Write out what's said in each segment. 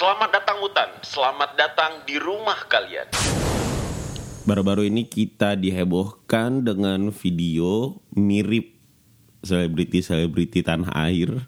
Selamat datang Mutan, selamat datang di rumah kalian. Baru-baru ini kita dihebohkan dengan video mirip selebriti-selebriti tanah air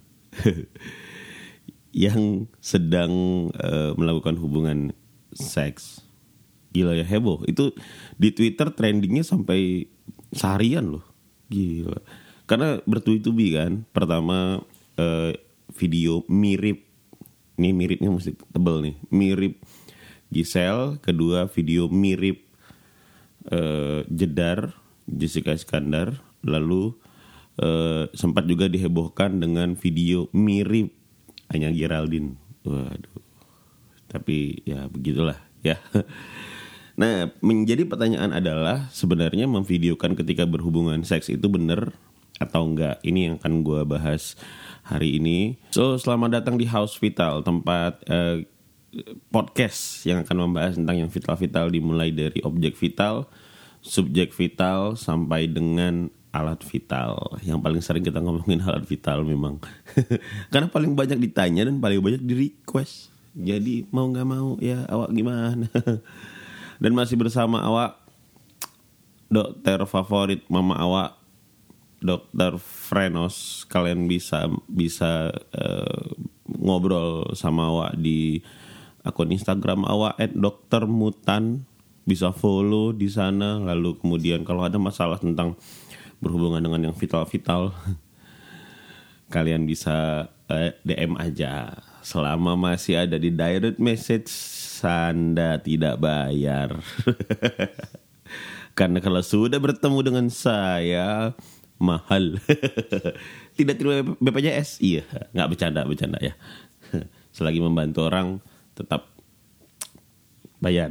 yang sedang melakukan hubungan seks. Gila ya, heboh. Itu di Twitter trendingnya sampai seharian loh. Gila. Karena bertubi-tubi kan. Pertama video mirip. Ini miripnya mesti tebel nih. Mirip Giselle. Kedua video mirip Jedar, Jessica Iskandar. Lalu sempat juga dihebohkan dengan video mirip Anya Geraldine. Waduh. Tapi ya begitulah ya. Nah, menjadi pertanyaan adalah sebenarnya memvideokan ketika berhubungan seks itu benar atau enggak? Ini yang akan gue bahas hari ini. So, selamat datang di House Vital, tempat podcast yang akan membahas tentang yang vital-vital, dimulai dari objek vital, subjek vital, sampai dengan alat vital. Yang paling sering kita ngomongin alat vital memang. Karena paling banyak ditanya dan paling banyak di request. Jadi mau gak mau ya awak gimana. Dan masih bersama awak, dokter favorit mama awak, Dokter Frenos. Kalian bisa ngobrol sama awak di akun Instagram awak @doktermutan. Bisa follow di sana. Lalu kemudian kalau ada masalah tentang berhubungan dengan yang vital-vital, kalian bisa DM aja. Selama masih ada di direct message, Anda tidak bayar. Karena kalau sudah bertemu dengan saya, mahal. Tidak terima BPJS. Iya, nggak bercanda ya. Selagi membantu orang, tetap bayar.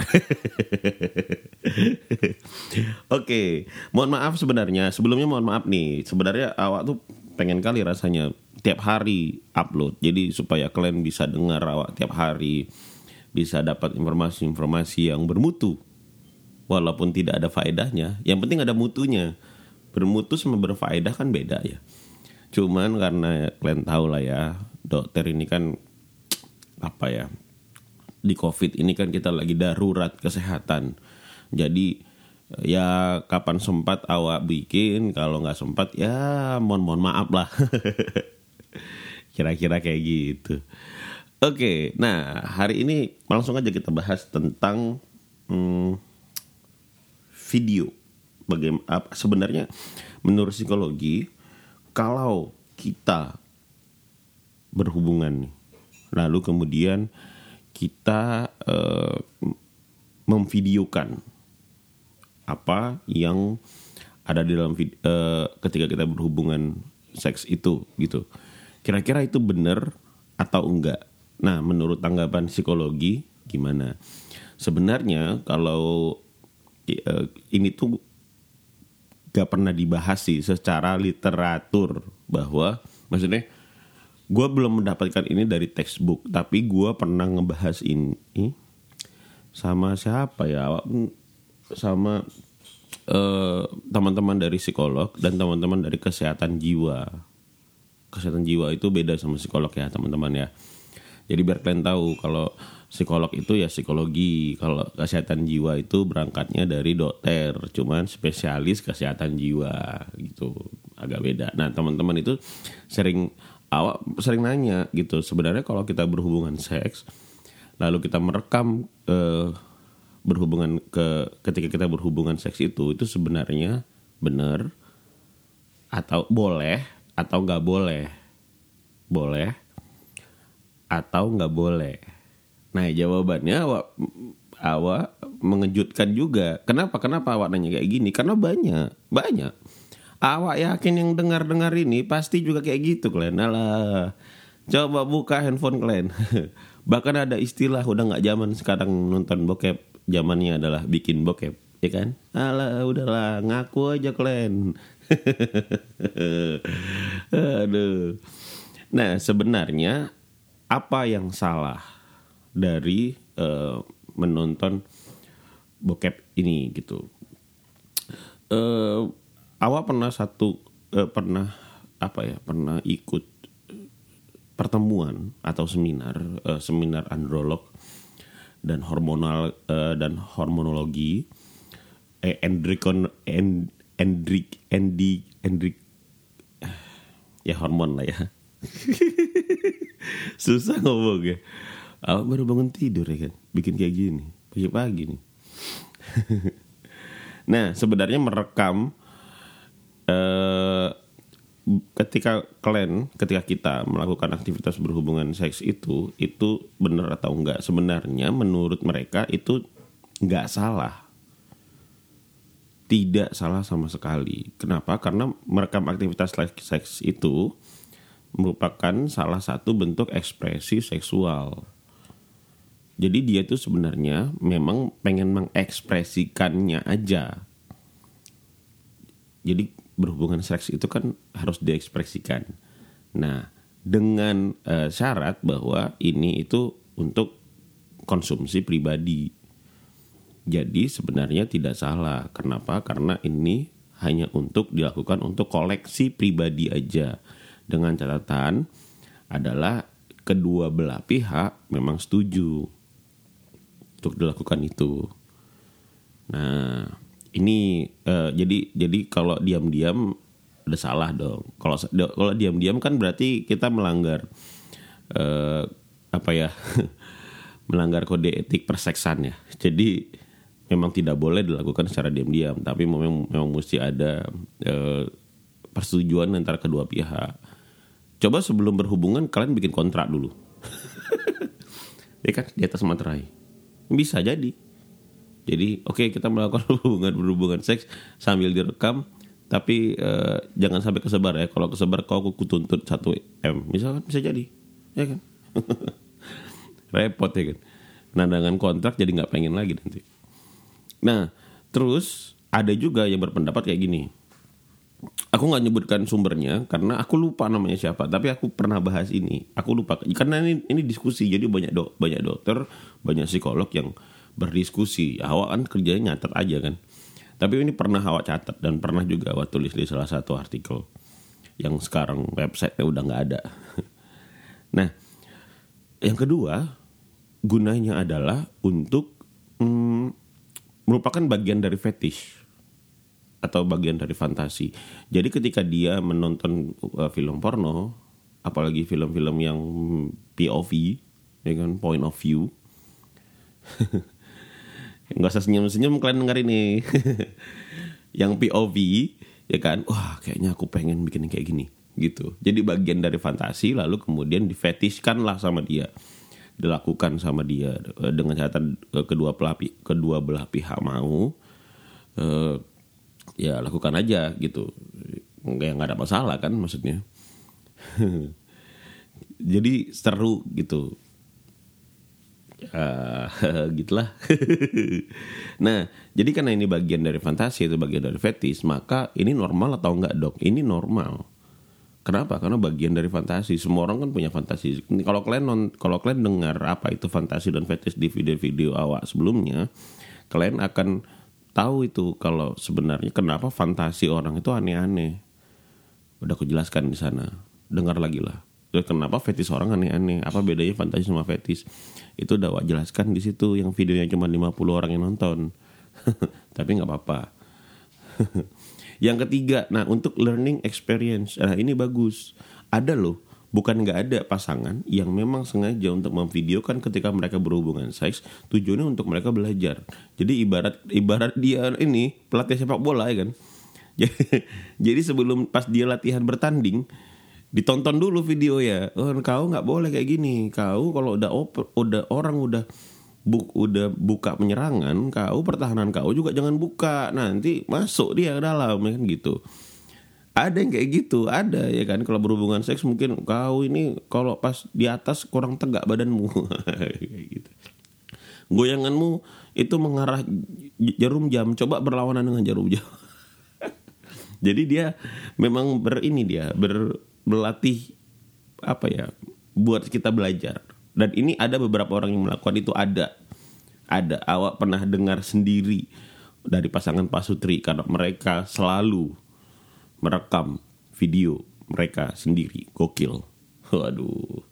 Oke, mohon maaf sebenarnya. Sebelumnya mohon maaf nih. Sebenarnya awak tuh pengen kali rasanya tiap hari upload. Jadi supaya kalian bisa dengar awak tiap hari, bisa dapat informasi-informasi yang bermutu. Walaupun tidak ada faedahnya, yang penting ada mutunya. Bermutu sama berfaedah kan beda ya. Cuman karena kalian tahu lah ya, dokter ini kan apa ya, di COVID ini kan kita lagi darurat kesehatan. Jadi ya kapan sempat awak bikin, kalau nggak sempat ya mohon maaf lah. Kira-kira kayak gitu. Oke, nah hari ini langsung aja kita bahas tentang video. Bagaimana sebenarnya menurut psikologi, kalau kita berhubungan nih, lalu kemudian kita memvideokan apa yang ada di dalam ketika kita berhubungan seks itu gitu. Kira-kira itu benar atau enggak? Nah, menurut tanggapan psikologi gimana? Sebenarnya kalau ini tuh gak pernah dibahas sih secara literatur, bahwa maksudnya gue belum mendapatkan ini dari textbook, tapi gue pernah ngebahas ini sama siapa ya, sama teman-teman dari psikolog dan teman-teman dari kesehatan jiwa. Kesehatan jiwa itu beda sama psikolog ya teman-teman ya. Jadi biar kalian tahu, kalau psikolog itu ya psikologi, kalau kesehatan jiwa itu berangkatnya dari dokter, cuman spesialis kesehatan jiwa gitu, agak beda. Nah teman-teman itu sering nanya gitu, sebenarnya kalau kita berhubungan seks, lalu kita merekam ketika kita berhubungan seks itu sebenarnya benar atau boleh atau nggak boleh atau nggak boleh. Nah jawabannya awak mengejutkan juga. Kenapa awak nanya kayak gini? Karena banyak. Awak yakin yang dengar ini pasti juga kayak gitu kalian. Alah, coba buka handphone kalian. Bahkan ada istilah, udah nggak zaman sekarang nonton bokep, zamannya adalah bikin bokep, ya kan? Alah, udahlah, ngaku aja kalian. Aduh. Nah sebenarnya apa yang salah dari menonton bokep ini gitu? Awak pernah ikut pertemuan atau seminar androlog dan hormonologi, ya hormon lah ya. Susah ngomong ya. Awak baru bangun tidur ya kan, bikin kayak gini pagi-pagi nih. Nah, sebenarnya merekam ketika kita melakukan aktivitas berhubungan seks itu benar atau enggak, sebenarnya menurut mereka itu enggak salah. Tidak salah sama sekali. Kenapa? Karena merekam aktivitas seks itu merupakan salah satu bentuk ekspresi seksual. Jadi dia itu sebenarnya memang pengen mengekspresikannya aja. Jadi berhubungan seks itu kan harus diekspresikan. Nah, dengan syarat bahwa ini itu untuk konsumsi pribadi. Jadi sebenarnya tidak salah. Kenapa? Karena ini hanya untuk dilakukan untuk koleksi pribadi aja. Dengan catatan adalah kedua belah pihak memang setuju untuk dilakukan itu. Nah, ini jadi kalau diam-diam udah salah dong. Kalau diam-diam kan berarti kita melanggar melanggar kode etik perseksan ya. Jadi memang tidak boleh dilakukan secara diam-diam, tapi memang mesti ada persetujuan antara kedua pihak. Coba sebelum berhubungan kalian bikin kontrak dulu. Ya kan, di atas materai. Bisa jadi. Jadi oke, kita melakukan berhubungan seks sambil direkam, tapi jangan sampai kesebar ya. Kalau kesebar kau aku tuntut 1M. Misalkan bisa jadi. Ya kan? Repot ya kan. Nah, dengan kontrak jadi gak pengen lagi nanti. Nah, terus ada juga yang berpendapat kayak gini. Aku gak nyebutkan sumbernya karena aku lupa namanya siapa, tapi aku pernah bahas ini. Aku lupa karena ini diskusi, jadi banyak dokter, banyak psikolog yang berdiskusi. Awak kan kerjanya nyatet aja kan. Tapi ini pernah awak catat dan pernah juga awak tulis di salah satu artikel yang sekarang website-nya udah gak ada. Nah, yang kedua gunanya adalah untuk merupakan bagian dari fetish atau bagian dari fantasi. Jadi ketika dia menonton film porno, apalagi film-film yang POV, ya kan, point of view. Nggak usah senyum-senyum kalian denger ini. Yang POV, ya kan, wah kayaknya aku pengen bikin kayak gini, gitu. Jadi bagian dari fantasi, lalu kemudian difetishkan lah sama dia, dilakukan sama dia dengan catatan kedua belah pihak mau. Ya lakukan aja gitu, nggak ada masalah kan maksudnya. Jadi seru gitu, gitulah. Nah, jadi karena ini bagian dari fantasi, itu bagian dari fetish, maka ini normal atau enggak dok? Ini normal. Kenapa? Karena bagian dari fantasi. Semua orang kan punya fantasi. Kalau kalian dengar apa itu fantasi dan fetish di video-video awak sebelumnya, kalian akan tahu itu kalau sebenarnya kenapa fantasi orang itu aneh-aneh. Udah aku jelaskan di sana. Dengar lagi lah. Kenapa fetish orang aneh-aneh? Apa bedanya fantasi sama fetish? Itu udah aku jelaskan di situ, yang videonya cuma 50 orang yang nonton. Tapi enggak apa-apa. Yang ketiga, nah untuk learning experience. Nah, ini bagus. Ada loh, bukan nggak ada pasangan yang memang sengaja untuk memvideokan ketika mereka berhubungan seks, tujuannya untuk mereka belajar. Jadi ibarat dia ini pelatih sepak bola ya kan. Jadi sebelum pas dia latihan bertanding, ditonton dulu video ya. Oh, kau nggak boleh kayak gini. Kau kalau udah orang udah buka penyerangan, kau pertahanan kau juga jangan buka, nanti masuk dia ke dalam ya kan gitu. Ada yang kayak gitu, ada ya kan. Kalau berhubungan seks mungkin kau ini kalau pas di atas kurang tegak badanmu. Kayak gitu. Goyanganmu itu mengarah jarum jam, coba berlawanan dengan jarum jam. Jadi dia memang berlatih apa ya, buat kita belajar. Dan ini ada beberapa orang yang melakukan itu, ada. Awak pernah dengar sendiri dari pasangan pasutri karena mereka selalu merekam video mereka sendiri. Gokil. Waduh.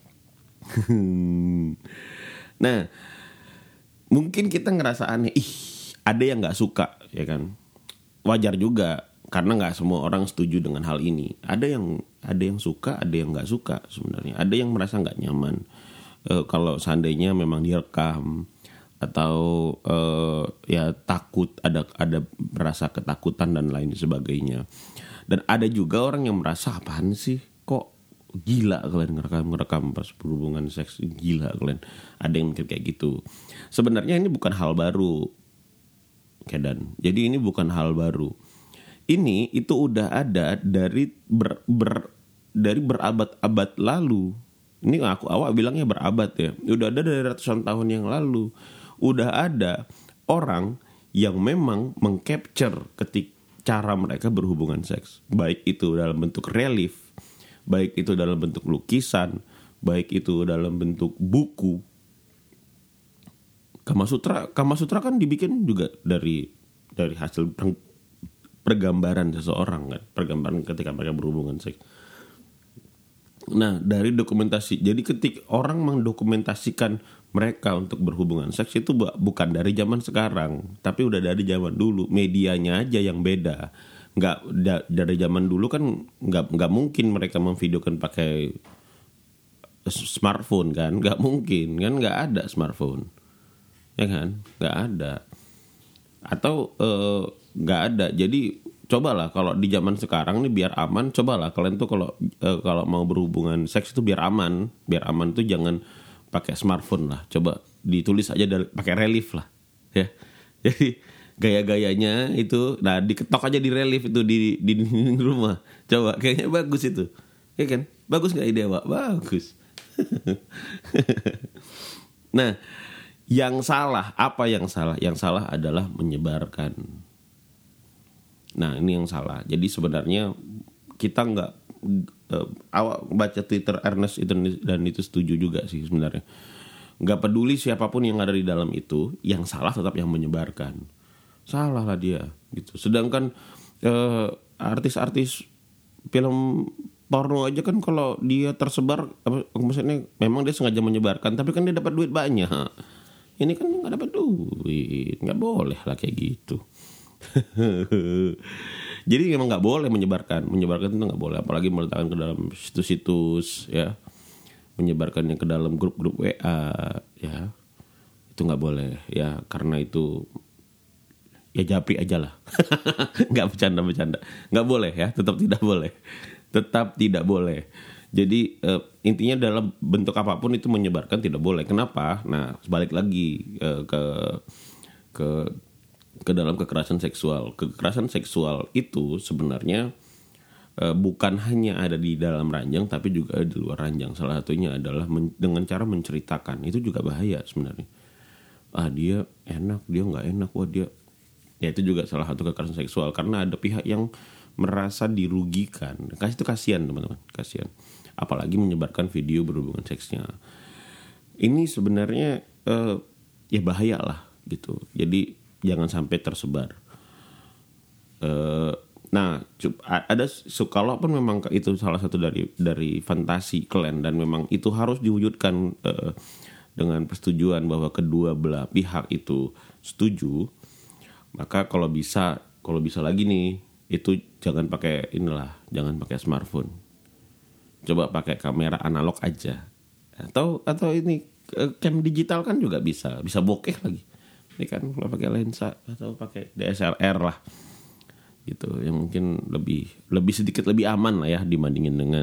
Nah, mungkin kita ngerasa aneh, ada yang nggak suka, ya kan? Wajar juga, karena nggak semua orang setuju dengan hal ini. Ada yang suka, ada yang nggak suka sebenarnya. Ada yang merasa nggak nyaman kalau seandainya memang direkam, atau ya takut, ada merasa ketakutan dan lain sebagainya. Dan ada juga orang yang merasa, apaan sih, kok gila kalian ngerekam pas berhubungan seks, gila kalian. Ada yang mikir kayak gitu. Sebenarnya ini bukan hal baru, Kedan. Jadi ini bukan hal baru. Ini itu udah ada dari berabad-abad lalu. Ini awak bilangnya berabad ya. Udah ada dari ratusan tahun yang lalu. Udah ada orang yang memang mengcapture cara mereka berhubungan seks. Baik itu dalam bentuk relief, baik itu dalam bentuk lukisan, baik itu dalam bentuk buku. Kama Sutra kan dibikin juga dari hasil pergambaran seseorang kan, pergambaran ketika mereka berhubungan seks. Nah, dari dokumentasi. Jadi ketika orang mendokumentasikan mereka untuk berhubungan seks itu bukan dari zaman sekarang, tapi udah dari zaman dulu. Medianya aja yang beda. Dari zaman dulu kan nggak mungkin mereka memvideokan pakai smartphone kan, nggak mungkin kan, nggak ada smartphone, ya kan, nggak ada. Atau nggak ada. Jadi cobalah kalau di zaman sekarang nih biar aman, cobalah kalian tuh kalau mau berhubungan seks itu biar aman tuh jangan pakai smartphone lah. Coba ditulis aja pakai relief lah, ya. Jadi gaya-gayanya itu, nah diketok aja di relief itu di rumah. Coba, kayaknya bagus itu, ya kan? Bagus nggak ide, Pak? Bagus. Nah, yang salah apa yang salah? Yang salah adalah menyebarkan. Nah, ini yang salah. Jadi sebenarnya kita nggak awak baca Twitter Ernest itu dan itu setuju juga sih sebenarnya. Nggak peduli siapapun yang ada di dalam itu, yang salah tetap yang menyebarkan. Salah lah dia gitu. Sedangkan artis-artis film porno aja kan kalau dia tersebar, maksudnya memang dia sengaja menyebarkan, tapi kan dia dapat duit banyak. Ini kan nggak dapat duit, nggak boleh lah kayak gitu. Jadi memang nggak boleh menyebarkan itu nggak boleh, apalagi meletakkan ke dalam situs-situs, ya, menyebarkannya ke dalam grup-grup WA, ya, itu nggak boleh, ya, karena itu ya japri aja lah. Nggak bercanda, nggak boleh ya, tetap tidak boleh. Jadi intinya dalam bentuk apapun itu menyebarkan tidak boleh. Kenapa? Nah, balik lagi ke dalam kekerasan seksual. Kekerasan seksual itu sebenarnya bukan hanya ada di dalam ranjang, tapi juga di luar ranjang. Salah satunya adalah dengan cara menceritakan. Itu juga bahaya sebenarnya. Dia enak, dia nggak enak, dia. Ya itu juga salah satu kekerasan seksual, karena ada pihak yang merasa dirugikan. Itu kasihan teman-teman, kasihan. Apalagi menyebarkan video berhubungan seksnya. Ini sebenarnya ya bahaya lah gitu. Jadi jangan sampai tersebar. Nah, ada kalaupun memang itu salah satu dari fantasi kalian dan memang itu harus diwujudkan dengan persetujuan bahwa kedua belah pihak itu setuju, maka kalau bisa lagi nih, itu jangan pakai smartphone. Coba pakai kamera analog aja. Atau ini cam digital kan juga bisa bokeh lagi. Ini kan kalau pakai lensa atau pakai DSLR lah. Gitu, yang mungkin sedikit lebih aman lah ya dibandingin dengan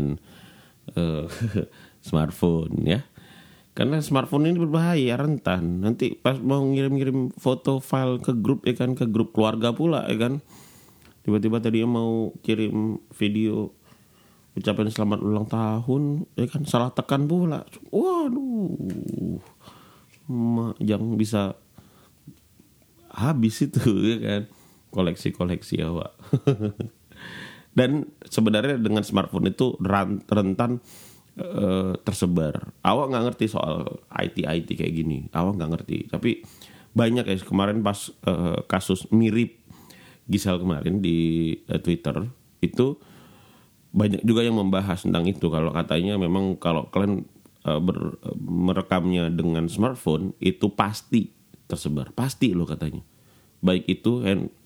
smartphone ya. Karena smartphone ini berbahaya, rentan. Nanti pas mau ngirim foto file ke grup, ya kan, ke grup keluarga pula, ya kan. Tiba-tiba tadi mau kirim video ucapan selamat ulang tahun, ya kan, salah tekan pula. Waduh. Yang bisa habis itu, ya kan. Koleksi awak. Dan sebenarnya dengan smartphone itu rentan tersebar. Awak nggak ngerti soal IT kayak gini. Awak nggak ngerti. Tapi banyak ya, kemarin pas kasus mirip Gisel kemarin di Twitter itu banyak juga yang membahas tentang itu. Kalau katanya memang kalau kalian merekamnya dengan smartphone itu pasti tersebar, pasti loh katanya. Baik itu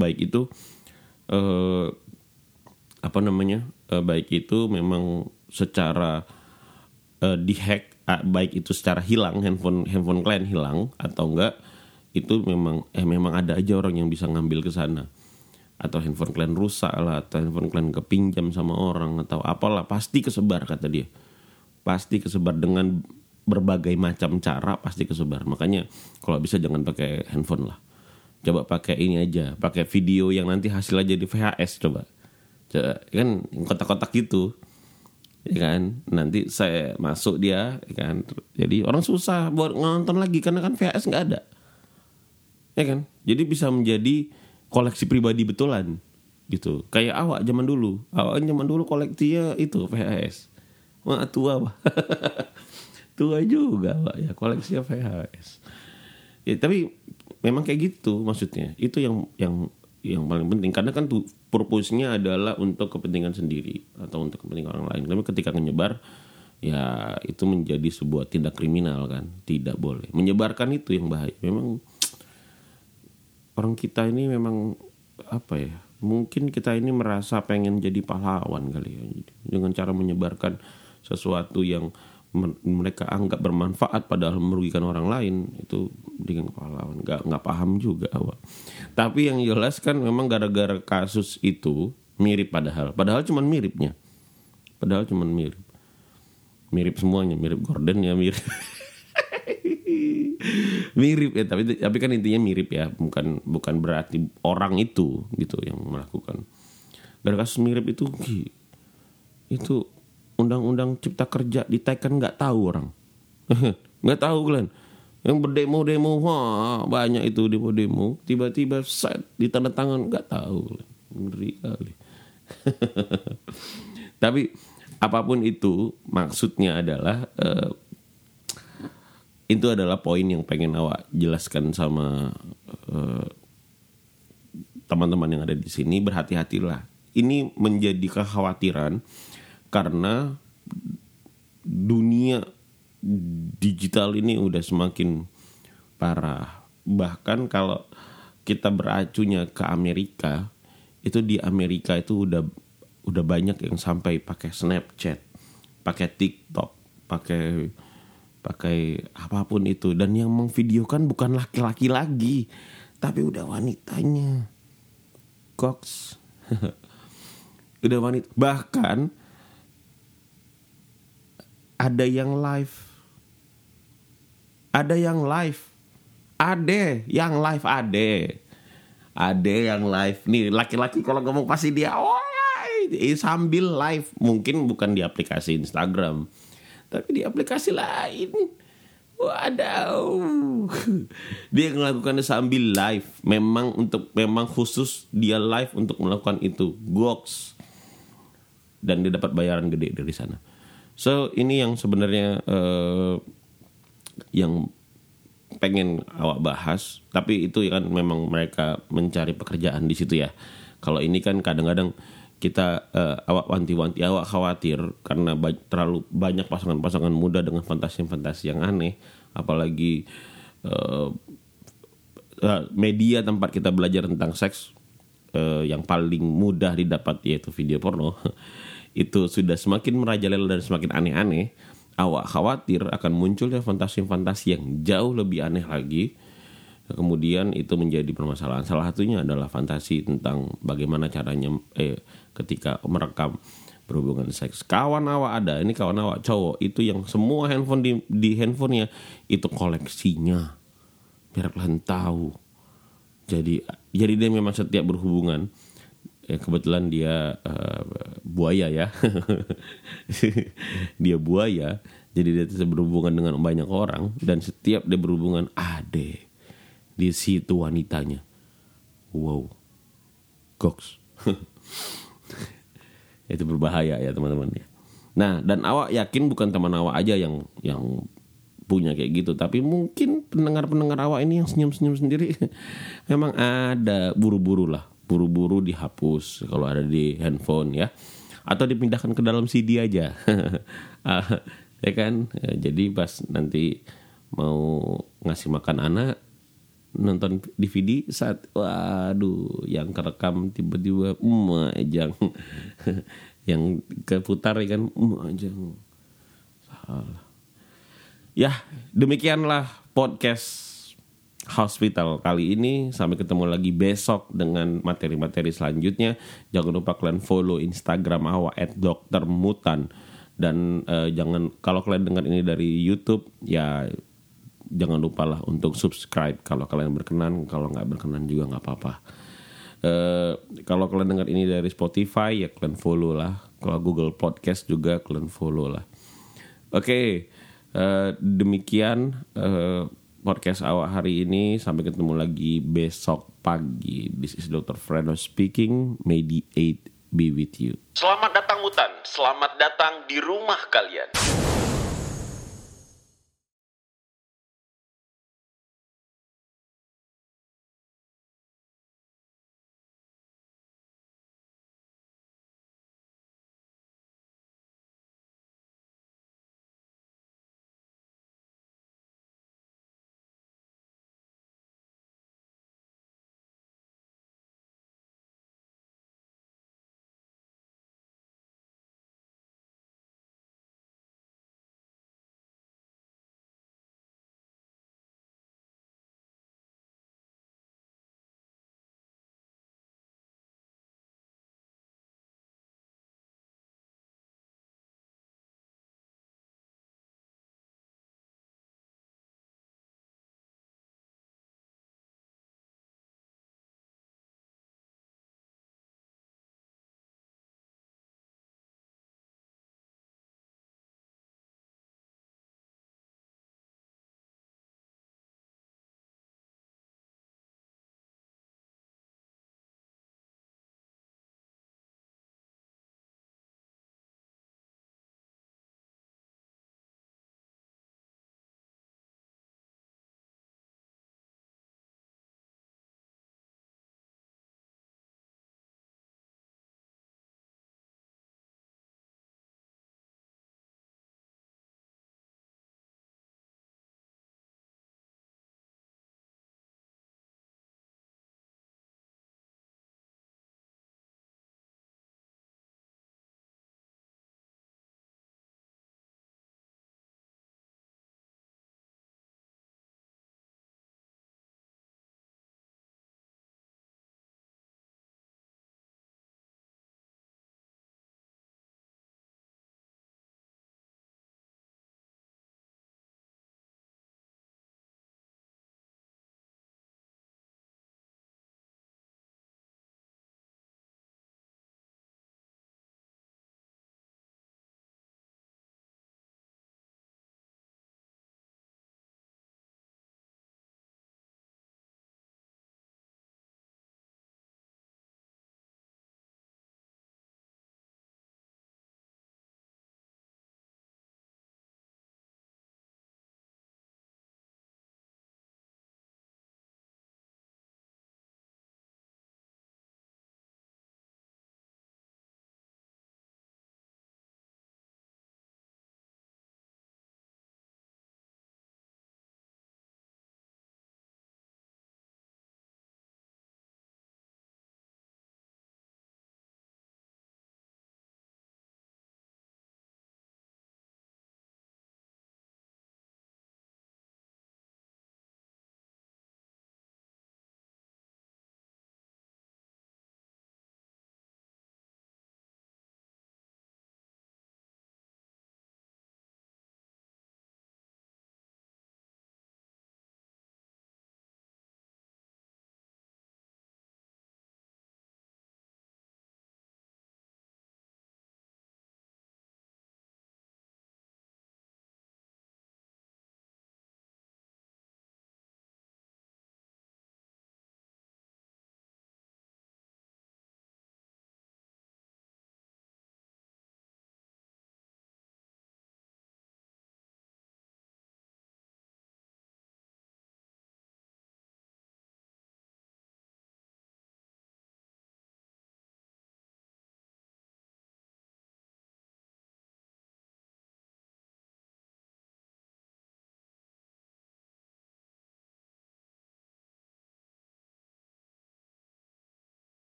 baik itu memang secara dihack, baik itu secara hilang, handphone kalian hilang atau enggak, itu memang ada aja orang yang bisa ngambil ke sana. Atau handphone kalian rusak lah, atau handphone kalian kepinjam sama orang atau apalah, pasti kesebar kata dia. Pasti kesebar dengan berbagai macam cara, pasti kesebar. Makanya kalau bisa jangan pakai handphone lah. Coba pakai ini aja, pakai video yang nanti hasilnya jadi VHS coba. Kan kotak-kotak gitu. Ya kan? Nanti saya masuk dia, ya kan? Jadi orang susah buat nonton lagi karena kan VHS enggak ada. Ya kan? Jadi bisa menjadi koleksi pribadi betulan gitu. Kayak awak zaman dulu. Awak zaman dulu koleksinya itu VHS. Wah, tua Pak. Tua juga Pak ya, koleksinya VHS. Ya, tapi memang kayak gitu maksudnya. Itu yang paling penting karena kan tuh purpose-nya adalah untuk kepentingan sendiri atau untuk kepentingan orang lain. Tapi ketika menyebar ya itu menjadi sebuah tindak kriminal kan. Tidak boleh. Menyebarkan itu yang bahaya. Memang orang kita ini memang mungkin kita ini merasa pengen jadi pahlawan kali ya, dengan cara menyebarkan sesuatu yang mereka anggap bermanfaat padahal merugikan orang lain, itu dengan pahlawan. Nggak paham juga awak. Tapi yang jelas kan memang gara-gara kasus itu mirip padahal cuma miripnya. Padahal cuma mirip semuanya, mirip Gordon ya mirip. Mirip ya, tapi kan intinya mirip ya, bukan berarti orang itu gitu yang melakukan. Gara kasus mirip itu undang-undang cipta kerja ditekan nggak tahu orang. Nggak tahu kalian yang berdemo banyak itu demo tiba-tiba set ditandatangan nggak tahu, ngeri kali. Tapi apapun itu maksudnya adalah itu adalah poin yang pengen awak jelaskan sama teman-teman yang ada di sini. Berhati-hatilah. Ini menjadi kekhawatiran karena dunia digital ini udah semakin parah. Bahkan kalau kita beracunya ke Amerika, itu di Amerika itu udah banyak yang sampai pakai Snapchat, pakai TikTok, pakai apapun itu, dan yang memvideokan bukan laki-laki lagi tapi udah wanitanya. Goks. Udah wanita, bahkan ada yang live nih, laki-laki kalau ngomong pasti dia sambil live, mungkin bukan di aplikasi Instagram tapi di aplikasi lain. Wadaw. Dia melakukannya sambil live. Memang khusus dia live untuk melakukan itu. Goks. Dan dia dapat bayaran gede dari sana. So ini yang sebenarnya yang pengen awak bahas. Tapi itu kan memang mereka mencari pekerjaan di situ ya. Kalau ini kan kadang-kadang kita awak wanti-wanti, awak khawatir karena terlalu banyak pasangan-pasangan muda dengan fantasi-fantasi yang aneh, apalagi media tempat kita belajar tentang seks yang paling mudah didapat yaitu video porno itu sudah semakin merajalela dan semakin aneh-aneh. Awak khawatir akan munculnya fantasi-fantasi yang jauh lebih aneh lagi. Kemudian itu menjadi permasalahan. Salah satunya adalah fantasi tentang bagaimana caranya ketika merekam berhubungan seks. Kawan awak cowok itu yang semua handphone di handphonenya itu koleksinya. Biar kalian tahu. Jadi dia memang setiap berhubungan. Kebetulan dia buaya ya. Dia buaya. Jadi dia berhubungan dengan banyak orang dan setiap dia berhubungan di situ wanitanya. Wow. Goks. Itu berbahaya ya teman-teman ya. Nah, dan awak yakin bukan teman awak aja yang punya kayak gitu, tapi mungkin pendengar-pendengar awak ini yang senyum-senyum sendiri memang ada buru-buru dihapus kalau ada di handphone ya. atau dipindahkan ke dalam CD aja. Ya kan? Jadi pas nanti mau ngasih makan anak, nonton DVD saat waduh yang kerekam tiba-tiba ajang yang keputar ya kan ajang salah. Ya, demikianlah podcast Hospital kali ini. Sampai ketemu lagi besok dengan materi-materi selanjutnya. Jangan lupa kalian follow Instagram Awa @doktermutan. Dan jangan, kalau kalian dengar ini dari YouTube, ya jangan lupa lah untuk subscribe kalau kalian berkenan. Kalau nggak berkenan juga nggak apa-apa. Kalau kalian dengar ini dari Spotify, ya kalian follow lah. Kalau Google Podcast juga kalian follow lah. Oke, demikian podcast awak hari ini. Sampai ketemu lagi besok pagi. This is Dr. Fredo speaking. May the 8 be with you. Selamat datang Mutan, selamat datang di rumah kalian.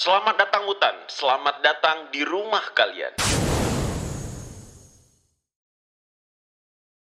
Selamat datang hutan, selamat datang di rumah kalian.